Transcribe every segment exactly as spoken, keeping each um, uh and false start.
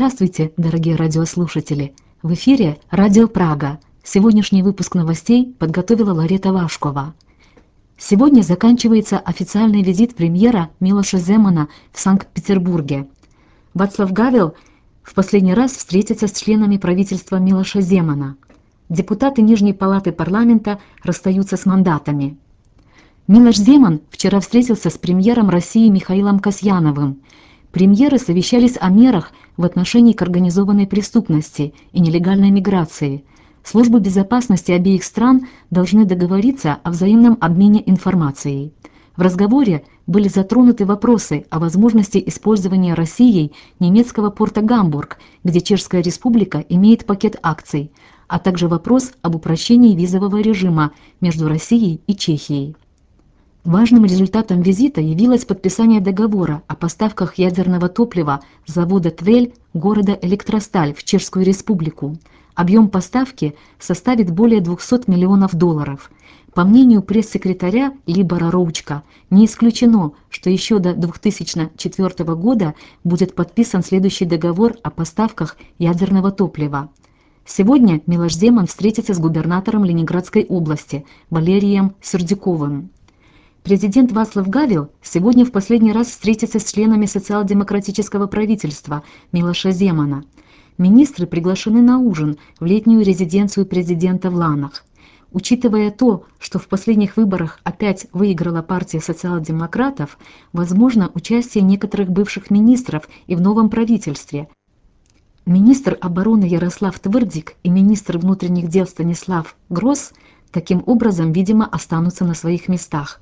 Здравствуйте, дорогие радиослушатели! В эфире Радио Прага. Сегодняшний выпуск новостей подготовила Ларета Вашкова. Сегодня заканчивается официальный визит премьера Милоша Земана в Санкт-Петербурге. Вацлав Гавел в последний раз встретится с членами правительства Милоша Земана. Депутаты Нижней палаты парламента расстаются с мандатами. Милош Земан вчера встретился с премьером России Михаилом Касьяновым. Премьеры совещались о мерах в отношении к организованной преступности и нелегальной миграции. Службы безопасности обеих стран должны договориться о взаимном обмене информацией. В разговоре были затронуты вопросы о возможности использования Россией немецкого порта Гамбург, где Чешская Республика имеет пакет акций, а также вопрос об упрощении визового режима между Россией и Чехией. Важным результатом визита явилось подписание договора о поставках ядерного топлива с завода Твель города Электросталь в Чешскую Республику. Объем поставки составит более двухсот миллионов долларов. По мнению пресс-секретаря Либора Роучка, не исключено, что еще до две тысячи четвёртого года будет подписан следующий договор о поставках ядерного топлива. Сегодня Милош Земан встретится с губернатором Ленинградской области Валерием Сердюковым. Президент Вацлав Гавел сегодня в последний раз встретится с членами социал-демократического правительства Милоша Земана. Министры приглашены на ужин в летнюю резиденцию президента в Ланах. Учитывая то, что в последних выборах опять выиграла партия социал-демократов, возможно участие некоторых бывших министров и в новом правительстве. Министр обороны Ярослав Твырдик и министр внутренних дел Станислав Гросс таким образом, видимо, останутся на своих местах.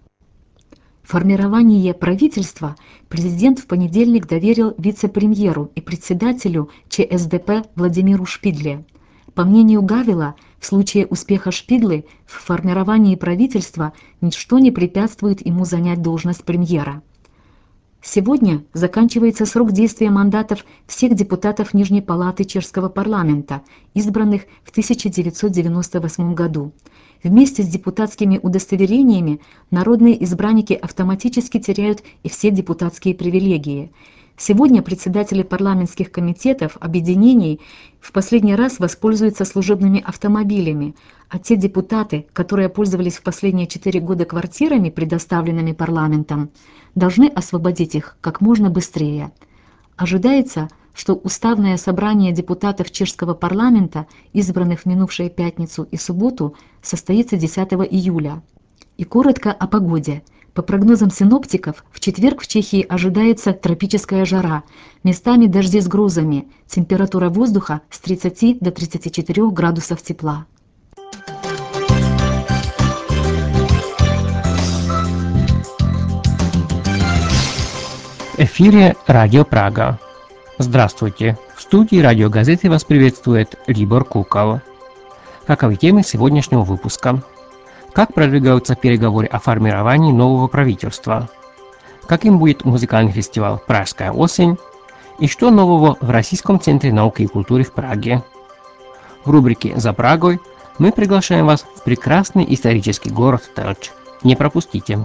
Формирование правительства президент в понедельник доверил вице-премьеру и председателю ЧСДП Владимиру Шпидле. По мнению Гавела, в случае успеха Шпидлы в формировании правительства ничто не препятствует ему занять должность премьера. Сегодня заканчивается срок действия мандатов всех депутатов Нижней палаты чешского парламента, избранных в тысяча девятьсот девяносто восьмом году. Вместе с депутатскими удостоверениями народные избранники автоматически теряют и все депутатские привилегии. Сегодня председатели парламентских комитетов, объединений в последний раз воспользуются служебными автомобилями, а те депутаты, которые пользовались в последние четыре года квартирами, предоставленными парламентом, должны освободить их как можно быстрее. Ожидается, что уставное собрание депутатов чешского парламента, избранных в минувшую пятницу и субботу, состоится десятого июля. И коротко о погоде. По прогнозам синоптиков, в четверг в Чехии ожидается тропическая жара, местами дожди с грозами, температура воздуха с тридцати до тридцати четырёх градусов тепла. В эфире Радио Прага. Здравствуйте! В студии радиогазеты вас приветствует Либор Кукол. Каковы темы сегодняшнего выпуска? Как продвигаются переговоры о формировании нового правительства? Каким будет музыкальный фестиваль «Пражская осень»? И что нового в Российском центре науки и культуры в Праге? В рубрике «За Прагой» мы приглашаем вас в прекрасный исторический город Телč. Не пропустите!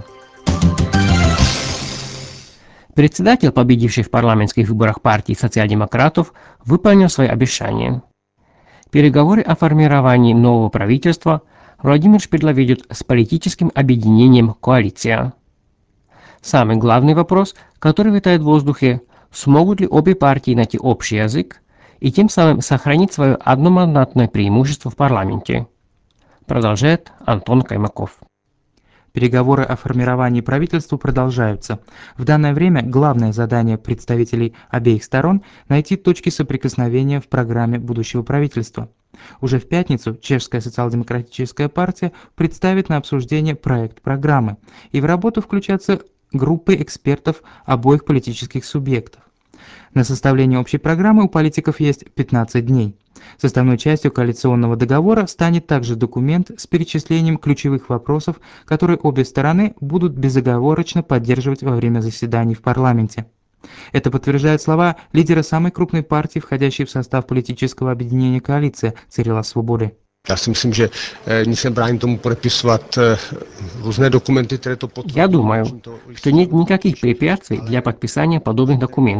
Председатель, победивший в парламентских выборах партии социал-демократов, выполнил свои обещания. Переговоры о формировании нового правительства Владимир Шпидла ведет с политическим объединением «Коалиция». Самый главный вопрос, который витает в воздухе, смогут ли обе партии найти общий язык и тем самым сохранить свое одномандатное преимущество в парламенте. Продолжает Антон Каймаков. Переговоры о формировании правительства продолжаются. В данное время главное задание представителей обеих сторон – найти точки соприкосновения в программе будущего правительства. Уже в пятницу Чешская социал-демократическая партия представит на обсуждение проект программы, и в работу включатся группы экспертов обоих политических субъектов. На составление общей программы у политиков есть пятнадцать дней. Составной частью коалиционного договора станет также документ с перечислением ключевых вопросов, которые обе стороны будут безоговорочно поддерживать во время заседаний в парламенте. Это подтверждает слова лидера самой крупной партии, входящей в состав политического объединения «Коалиция» Cyrila Svobody. Já si myslím, že nic nebrání tomu podepisovat různé dokumenty, které to potvrzují. Я думаю, что нет никаких препятствий для подписания подобных документов,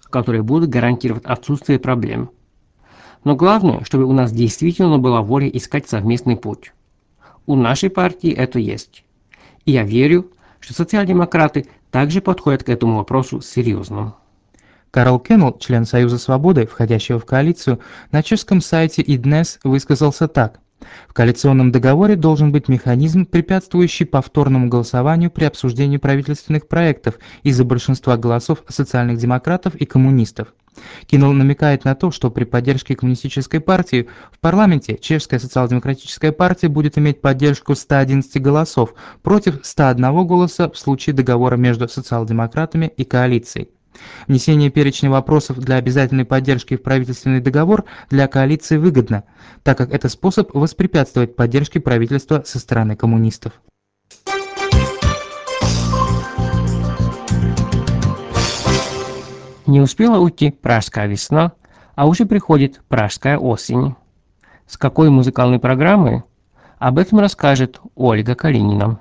которые будут гарантировать отсутствие проблем. Но главное, чтобы у нас действительно была воля искать совместный путь. У нашей партии это есть. И я верю, что социал-демократы также подходят к этому вопросу серьезно. Карл Кеннел, член Союза Свободы, входящего в коалицию, на чешском сайте и ди эн и эс высказался так. В коалиционном договоре должен быть механизм, препятствующий повторному голосованию при обсуждении правительственных проектов из-за большинства голосов социальных демократов и коммунистов. Кеннел намекает на то, что при поддержке коммунистической партии в парламенте Чешская социал-демократическая партия будет иметь поддержку ста одиннадцати голосов против ста одного голоса в случае договора между социал-демократами и коалицией. Внесение перечня вопросов для обязательной поддержки в правительственный договор для коалиции выгодно, так как это способ воспрепятствовать поддержке правительства со стороны коммунистов. Не успела уйти пражская весна, а уже приходит пражская осень. С какой музыкальной программы? Об этом расскажет Ольга Калинина.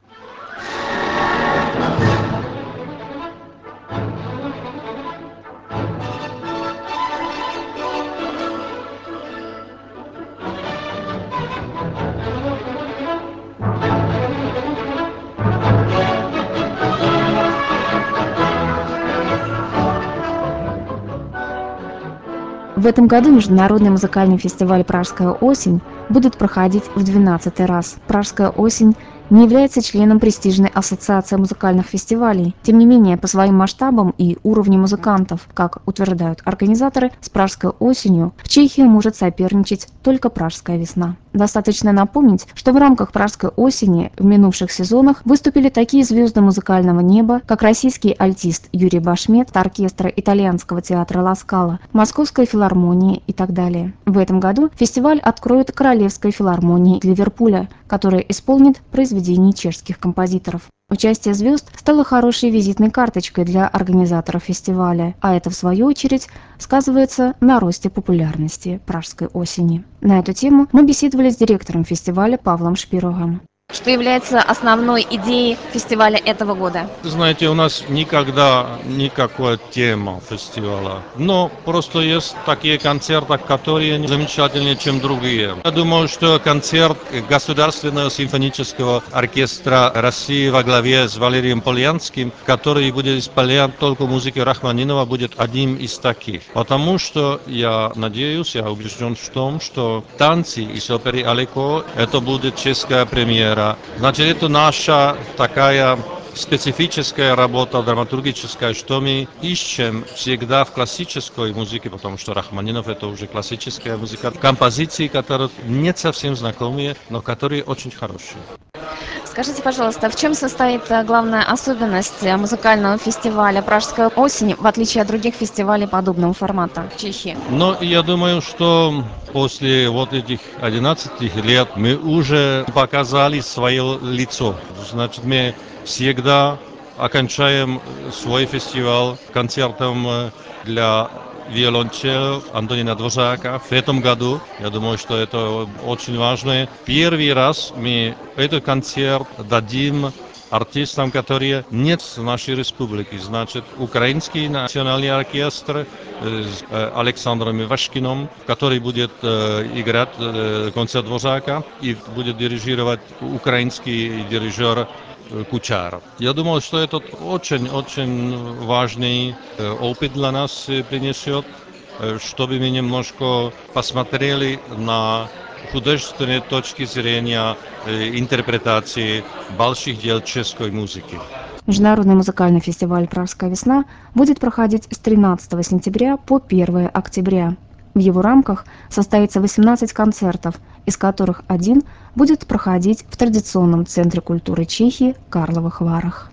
В этом году Международный музыкальный фестиваль «Пражская осень» будет проходить в двенадцатый раз. «Пражская осень» не является членом престижной ассоциации музыкальных фестивалей. Тем не менее, по своим масштабам и уровню музыкантов, как утверждают организаторы, с «Пражской осенью» в Чехии может соперничать только «Пражская весна». Достаточно напомнить, что в рамках «Пражской осени» в минувших сезонах выступили такие звезды музыкального неба, как российский альтист Юрий Башмет, оркестра итальянского театра «Ла Скала», Московская филармония и так далее. В этом году фестиваль откроет Королевская филармония Ливерпуля, которая исполнит произведения чешских композиторов. Участие звезд стало хорошей визитной карточкой для организаторов фестиваля, а это, в свою очередь, сказывается на росте популярности «Пражской осени». На эту тему мы беседовали с директором фестиваля Павлом Шпировым. Что является основной идеей фестиваля этого года? Знаете, у нас никогда никакой темы фестиваля, но просто есть такие концерты, которые замечательнее, чем другие. Я думаю, что концерт Государственного симфонического оркестра России во главе с Валерием Полянским, который будет исполнять только музыку Рахманинова, будет одним из таких. Потому что я надеюсь, я убежден в том, что танцы из оперы «Алеко» это будет чешская премьера. Значит, это наша такая специфическая работа драматургическая, что мы ищем всегда в классической музыке, потому что Рахманинов это уже классическая музыка, композиции, которые не совсем знакомые, но которые очень хорошие. Скажите, пожалуйста, в чем состоит главная особенность музыкального фестиваля «Пражская осень», в отличие от других фестивалей подобного формата в Чехии? Ну, я думаю, что после вот этих одиннадцати лет мы уже показали свое лицо. Значит, мы всегда окончаем свой фестиваль концертом для виолончели Антонина Дворжака в этом году. Я думаю, что это очень важно. Первый раз мы этот концерт дадим артистам, которые нет в нашей республике. Значит, Украинский национальный оркестр с Александром Ивашкиным, который будет играть концерт Дворжака и будет дирижировать украинский дирижер Кучаров. Я думаю, что это очень-очень важный опыт для нас принесет, чтобы мы немножко посмотрели на художественные точки зрения интерпретации больших дел чешской музыки. Международный музыкальный фестиваль «Пражская весна» будет проходить с тринадцатого сентября по первое октября. В его рамках состоится восемнадцать концертов, из которых один будет проходить в традиционном центре культуры Чехии Карловых Варах.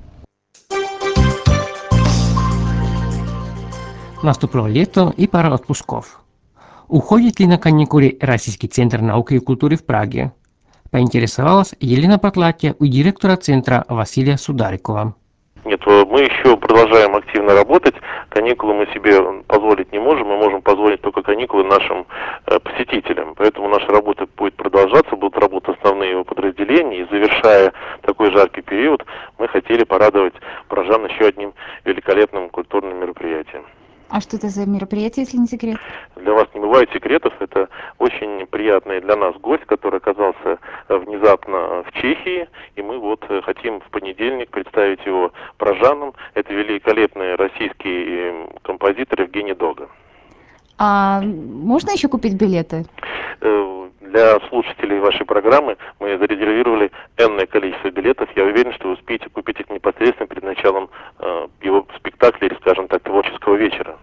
Наступило лето и пара отпусков. Уходит ли на каникулы Российский центр науки и культуры в Праге? Поинтересовалась Елена Потлатья у директора центра Василия Сударикова. Нет, мы еще продолжаем активно работать. Каникулы мы себе позволить не можем. Мы можем позволить только каникулы нашим э, посетителям. Поэтому наша работа будет продолжаться, будут работать основные его подразделения. И завершая такой жаркий период, мы хотели порадовать прожан еще одним великолепным культурным мероприятием. А что это за мероприятие, если не секрет? Для вас не бывает секретов. Это очень приятный для нас гость, который оказался внезапно в Чехии. И мы вот хотим в понедельник представить его пражанам. Это великолепный российский композитор Евгений Дога. А можно еще купить билеты? Для слушателей вашей программы мы зарезервировали энное количество билетов. Я уверен, что вы успеете купить их непосредственно перед началом э, его спектакля или, скажем так, творческого вечера.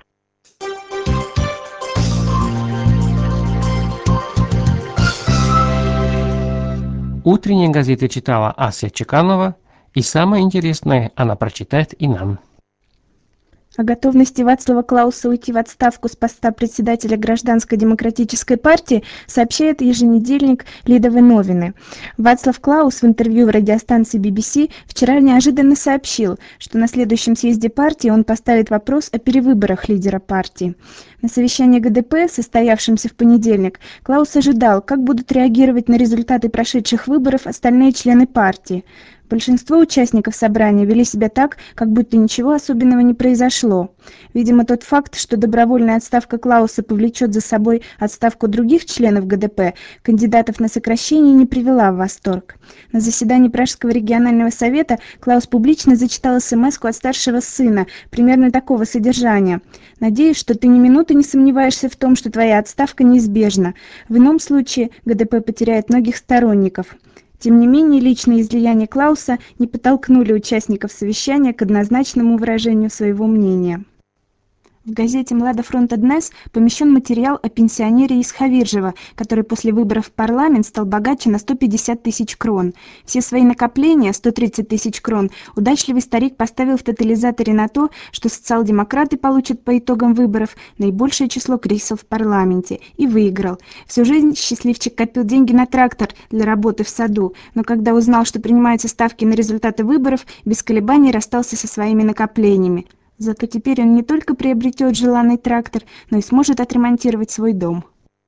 Утренние газеты читала Ася Чеканова, и самое интересное она прочитает и нам. О готовности Вацлава Клауса уйти в отставку с поста председателя Гражданской демократической партии сообщает еженедельник Лидовые новины. Вацлав Клаус в интервью в радиостанции би би си вчера неожиданно сообщил, что на следующем съезде партии он поставит вопрос о перевыборах лидера партии. На совещании гэ дэ пэ, состоявшемся в понедельник, Клаус ожидал, как будут реагировать на результаты прошедших выборов остальные члены партии. Большинство участников собрания вели себя так, как будто ничего особенного не произошло. Видимо, тот факт, что добровольная отставка Клауса повлечет за собой отставку других членов гэ дэ пэ, кандидатов на сокращение не привела в восторг. На заседании Пражского регионального совета Клаус публично зачитал эс-эм-эску от старшего сына, примерно такого содержания. «Надеюсь, что ты ни минуты не сомневаешься в том, что твоя отставка неизбежна. В ином случае гэ дэ пэ потеряет многих сторонников». Тем не менее, личные излияния Клауса не подтолкнули участников совещания к однозначному выражению своего мнения. В газете «Млада фронта Днес» помещен материал о пенсионере из Хавиржева, который после выборов в парламент стал богаче на сто пятьдесят тысяч крон. Все свои накопления, сто тридцать тысяч крон, удачливый старик поставил в тотализаторе на то, что социал-демократы получат по итогам выборов наибольшее число кресел в парламенте, и выиграл. Всю жизнь счастливчик копил деньги на трактор для работы в саду, но когда узнал, что принимаются ставки на результаты выборов, без колебаний расстался со своими накоплениями. Зато теперь он не только приобретет желанный трактор, но и сможет отремонтировать свой дом.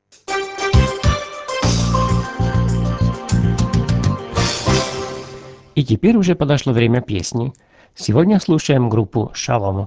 И теперь уже подошло время песни. Сегодня слушаем группу «Шалом».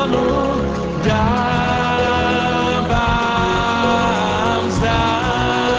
Dávám vzdát.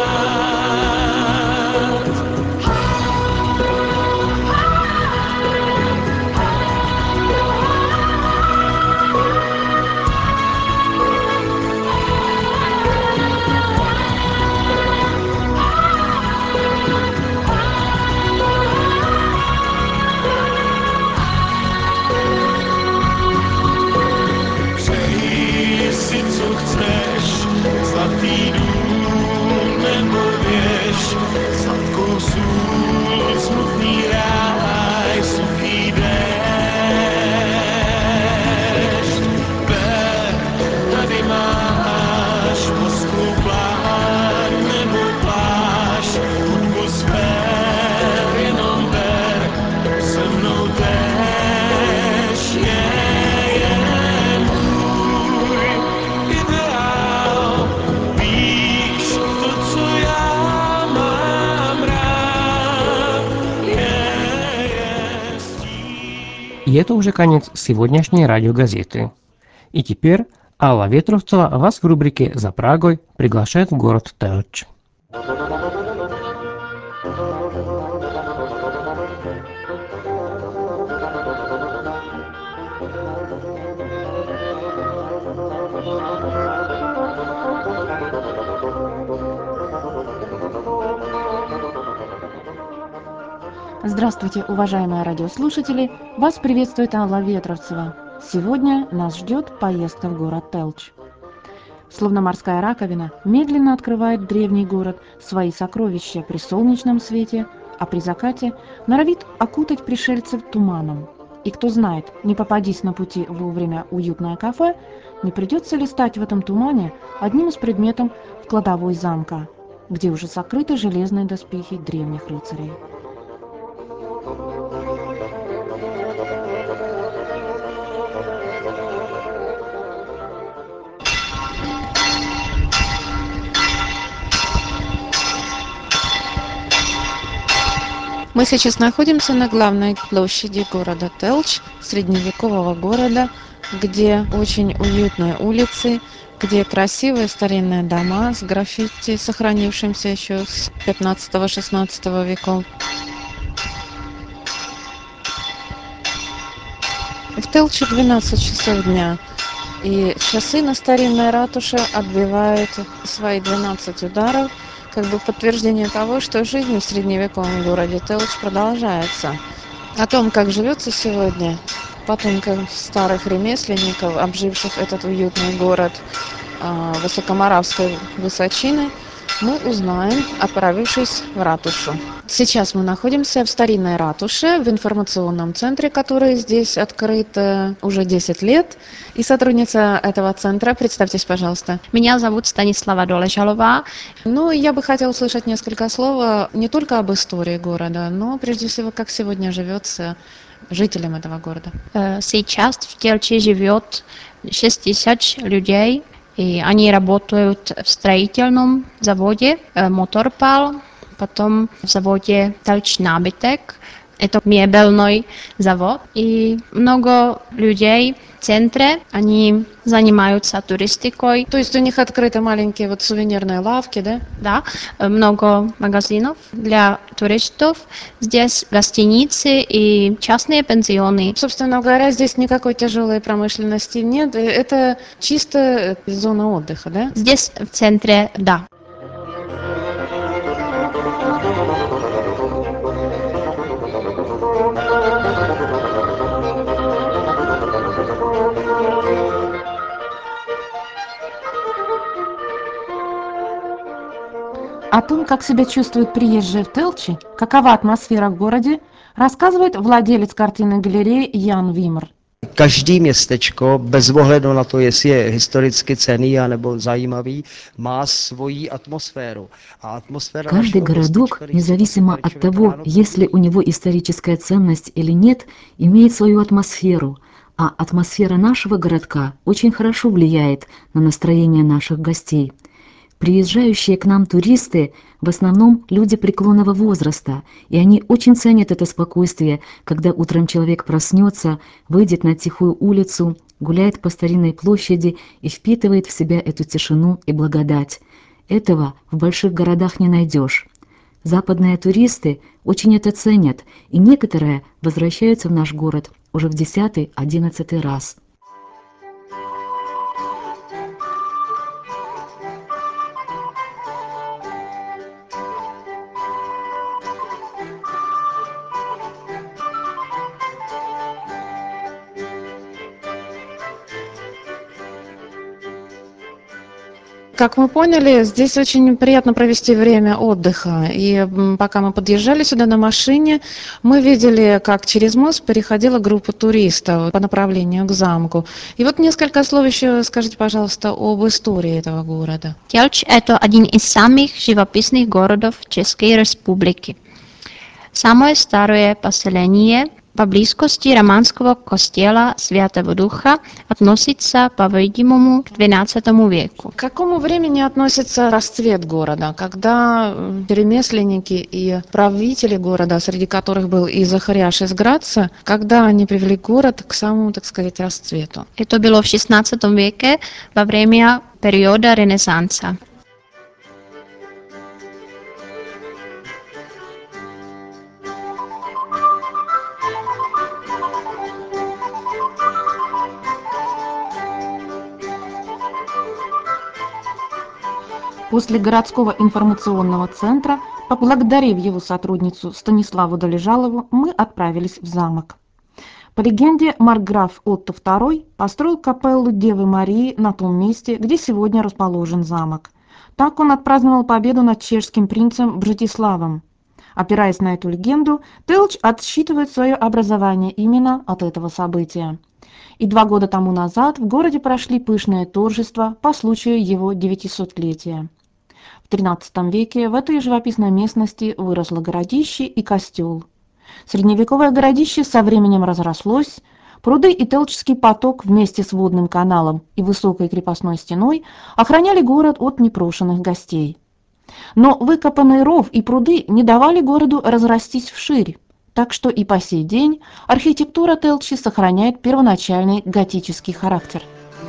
И это уже конец сегодняшней радиогазеты. И теперь Алла Ветровцева вас в рубрике «За Прагой» приглашает в город Телч. Здравствуйте, уважаемые радиослушатели! Вас приветствует Алла Ветровцева. Сегодня нас ждет поездка в город Телч. Словно морская раковина, медленно открывает древний город свои сокровища при солнечном свете, а при закате норовит окутать пришельцев туманом. И кто знает, не попадись на пути вовремя уютное кафе, не придется ли стать в этом тумане одним из предметов в кладовой замка, где уже сокрыты железные доспехи древних рыцарей. Мы сейчас находимся на главной площади города Телч, средневекового города, где очень уютные улицы, где красивые старинные дома с граффити, сохранившимся еще с пятнадцатого-шестнадцатого веков. В Телче двенадцать часов дня, и часы на старинной ратуше отбивают свои двенадцать ударов, как бы подтверждение того, что жизнь в средневековом городе Телч продолжается. О том, как живется сегодня потомкам старых ремесленников, обживших этот уютный город Высокоморавской высочины, мы узнаем, отправившись в ратушу. Сейчас мы находимся в старинной ратуше, в информационном центре, который здесь открыт уже десять лет. И сотрудница этого центра, представьтесь, пожалуйста. Меня зовут Станислава Долежалова. Ну, я бы хотела услышать несколько слов не только об истории города, но прежде всего, как сегодня живется жителям этого города. Сейчас в Телче живет шестьдесят людей. И они работают в строительном заводе Моторпал, потом в заводе Телч Nábytek. Это мебельный завод. И много людей в центре, они занимаются туристикой. То есть у них открыты маленькие вот сувенирные лавки, да? Да, много магазинов для туристов. Здесь гостиницы и частные пансионы. Собственно говоря, здесь никакой тяжелой промышленности нет. Это чисто зона отдыха, да? Здесь в центре, да. О том, как себя чувствуют приезжие в Телчи, какова атмосфера в городе, рассказывает владелец картинной галереи Ян Вимр. Každý městečko, bez ohledu na to, jestli je historicky cenný nebo zajímavý, má svoji atmosféru. A atmosféra Каждый городок, независимо от того, есть ли у него историческая ценность или нет, имеет свою атмосферу. А атмосфера нашего городка очень хорошо влияет на настроение наших гостей. Приезжающие к нам туристы в основном люди преклонного возраста, и они очень ценят это спокойствие, когда утром человек проснется, выйдет на тихую улицу, гуляет по старинной площади и впитывает в себя эту тишину и благодать. Этого в больших городах не найдешь. Западные туристы очень это ценят, и некоторые возвращаются в наш город уже в десятый-одиннадцатый раз. Как мы поняли, здесь очень приятно провести время отдыха. И пока мы подъезжали сюда на машине, мы видели, как через мост переходила группа туристов по направлению к замку. И вот несколько слов еще скажите, пожалуйста, об истории этого города. Телч – это один из самых живописных городов České republiky. Самое старое поселение по близкости романского костела Святого Духа относится, по-видимому, к двенадцатому веку. К какому времени относится расцвет города, когда э, ремесленники и правители города, среди которых был и Захарияш из Граца, когда они привели город к самому, так сказать, расцвету? Это было в шестнадцатом веке во время периода Ренессанса. После городского информационного центра, поблагодарив его сотрудницу Станиславу Долежалову, мы отправились в замок. По легенде, маркграф Отто второй построил капеллу Девы Марии на том месте, где сегодня расположен замок. Так он отпраздновал победу над чешским принцем Братиславом. Опираясь на эту легенду, Телч отсчитывает свое образование именно от этого события. И два года тому назад в городе прошли пышные торжества по случаю его девятисотлетия. В тринадцатом веке в этой живописной местности выросло городище и костел. Средневековое городище со временем разрослось, пруды и Телчский поток вместе с водным каналом и высокой крепостной стеной охраняли город от непрошенных гостей. Но выкопанный ров и пруды не давали городу разрастись вширь, так что и по сей день архитектура Телчи сохраняет первоначальный готический характер.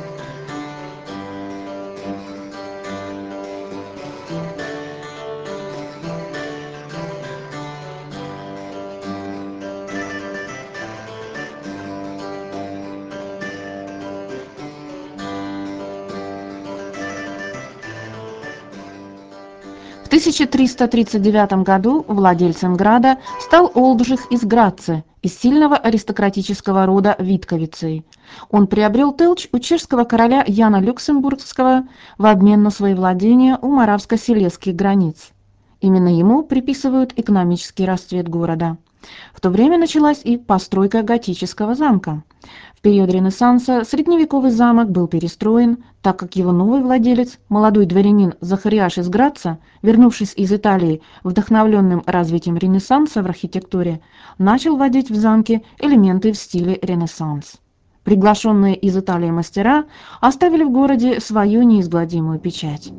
В тысяча триста тридцать девятом году владельцем града стал Олджих из Граца, из сильного аристократического рода Витковицей. Он приобрел Телч у чешского короля Яна Люксембургского в обмен на свои владения у моравско-силезских границ. Именно ему приписывают экономический расцвет города. В то время началась и постройка готического замка. В период Ренессанса средневековый замок был перестроен, так как его новый владелец, молодой дворянин Захарияш из Граца, вернувшись из Италии, вдохновленным развитием Ренессанса в архитектуре, начал вводить в замке элементы в стиле Ренессанс. Приглашенные из Италии мастера оставили в городе свою неизгладимую печать.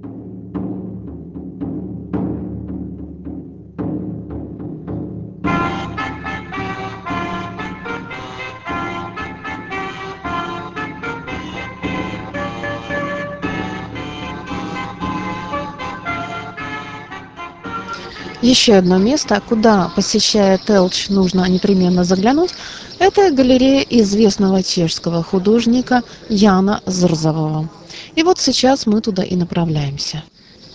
Еще одно место, куда, посещая Телч, нужно непременно заглянуть, это галерея известного чешского художника Яна Зрзавова. И вот сейчас мы туда и направляемся.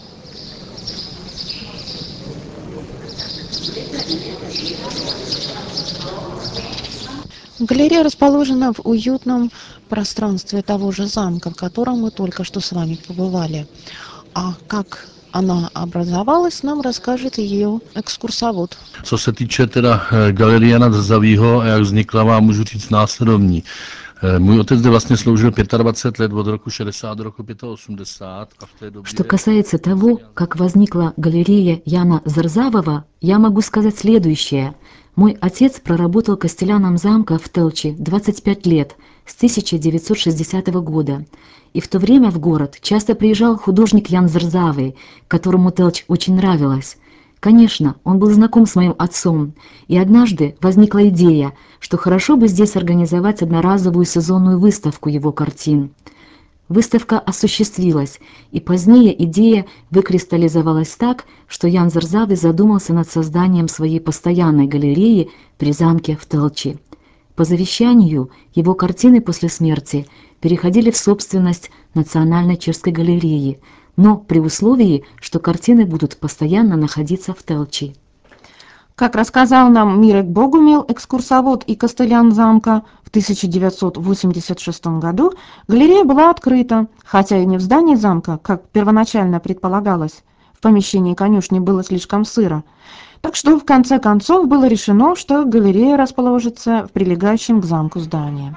Галерея расположена в уютном пространстве того же замка, в котором мы только что с вами побывали. А как она образовалась, нам расскажет ее экскурсовод. Co se týče teda galerie Jana Zrzavího, jak vznikla, vám můžu říct následovní. Můj otec zde vlastně sloužil dvacet pět let, od roku šedesát do roku osmdесят пять, а в той добе... Что касается того, как возникла галерея Яна Зрзавова, я могу сказать следующее. Мой отец проработал костеляном замка в Телчи двадцать пять лет, с тысяча девятьсот шестидесятого года. И в то время в город часто приезжал художник Ян Зрзавый, которому Телч очень нравилась. Конечно, он был знаком с моим отцом, и однажды возникла идея, что хорошо бы здесь организовать одноразовую сезонную выставку его картин. Выставка осуществилась, и позднее идея выкристаллизовалась так, что Ян Зрзавый задумался над созданием своей постоянной галереи при замке в Телчи. По завещанию его картины после смерти переходили в собственность Национальной чешской галереи, но при условии, что картины будут постоянно находиться в Телчи. Как рассказал нам Мирек Богумил, экскурсовод и костелян замка, в тысяча девятьсот восемьдесят шестом году галерея была открыта, хотя и не в здании замка, как первоначально предполагалось. В помещении конюшни было слишком сыро. Так что в конце концов было решено, что галерея расположится в прилегающем к замку здании.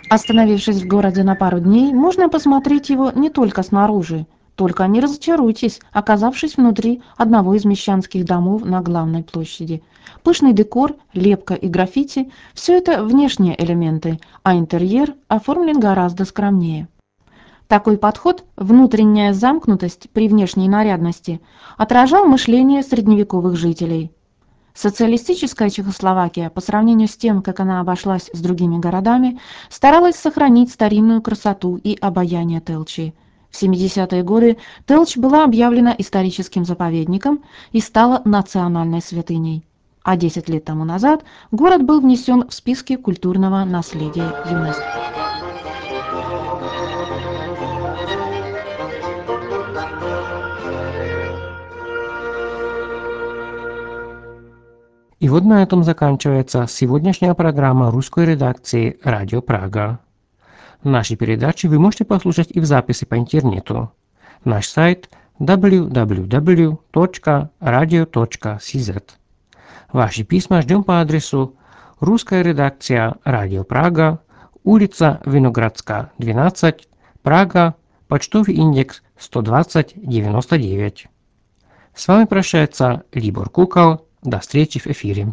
Остановившись в городе на пару дней, можно посмотреть его не только снаружи. Только не разочаруйтесь, оказавшись внутри одного из мещанских домов на главной площади. Пышный декор, лепка и граффити – все это внешние элементы, а интерьер оформлен гораздо скромнее. Такой подход, внутренняя замкнутость при внешней нарядности, отражал мышление средневековых жителей. Социалистическая Чехословакия, по сравнению с тем, как она обошлась с другими городами, старалась сохранить старинную красоту и обаяние Телчи. В семидесятые годы Телч была объявлена историческим заповедником и стала национальной святыней. А десять лет тому назад город был внесен в списки культурного наследия ЮНЕСКО. И вот на этом заканчивается сегодняшняя программа русской редакции «Радио Прага». Наши передачи вы можете послушать и в записи по интернету. Наш сайт дабл ю дабл ю дабл ю точка радио точка си зет. Ваши письма ждем по адресу русская редакция «Радио Прага», улица Виноградская, двенадцать, Прага, почтовый индекс сто двадцать девяносто девять. С вами прощается Либор Кукол. До встречи в эфире.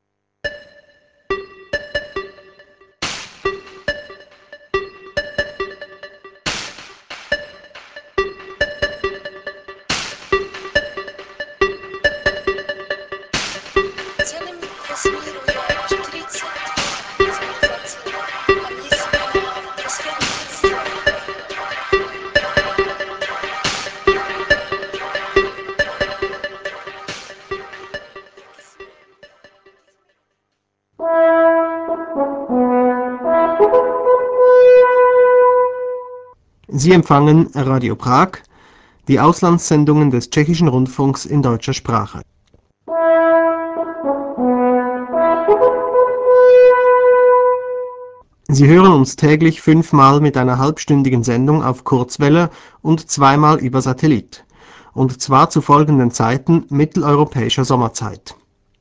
Sie empfangen Radio Prag, die Auslandssendungen des Tschechischen Rundfunks in deutscher Sprache. Sie hören uns täglich fünfmal mit einer halbstündigen Sendung auf Kurzwelle und zweimal über Satellit, und zwar zu folgenden Zeiten mitteleuropäischer Sommerzeit.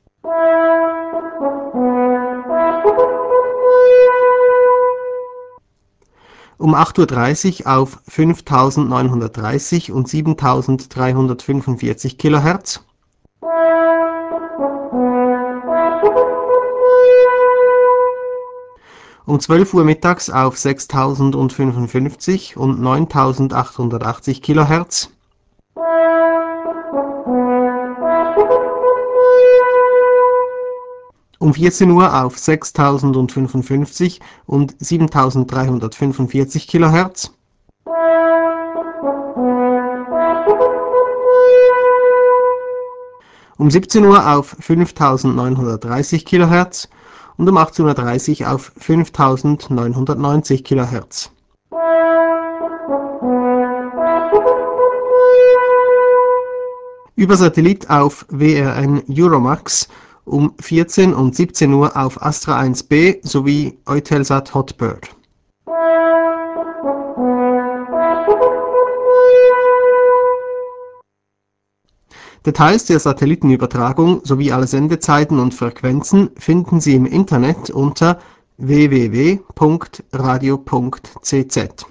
Um acht Uhr dreißig auf fünftausendneunhundertdreißig und siebentausenddreihundertfünfundvierzig Kilohertz. Um zwölf Uhr mittags auf sechstausendfünfundfünfzig und neuntausendachthundertachtzig Kilohertz. Um vierzehn Uhr auf sechstausendfünfundfünfzig und siebentausenddreihundertfünfundvierzig Kilohertz. Um siebzehn Uhr auf fünftausendneunhundertdreißig Kilohertz und um achtzehn Uhr dreißig auf fünftausendneunhundertneunzig Kilohertz. Über Satellit auf W R N Euromax um vierzehn und siebzehn Uhr auf Astra eins B sowie Eutelsat Hotbird. Details der Satellitenübertragung sowie alle Sendezeiten und Frequenzen finden Sie im Internet unter w w w punkt radio punkt c z.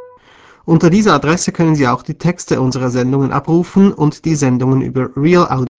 Unter dieser Adresse können Sie auch die Texte unserer Sendungen abrufen und die Sendungen über Real Audio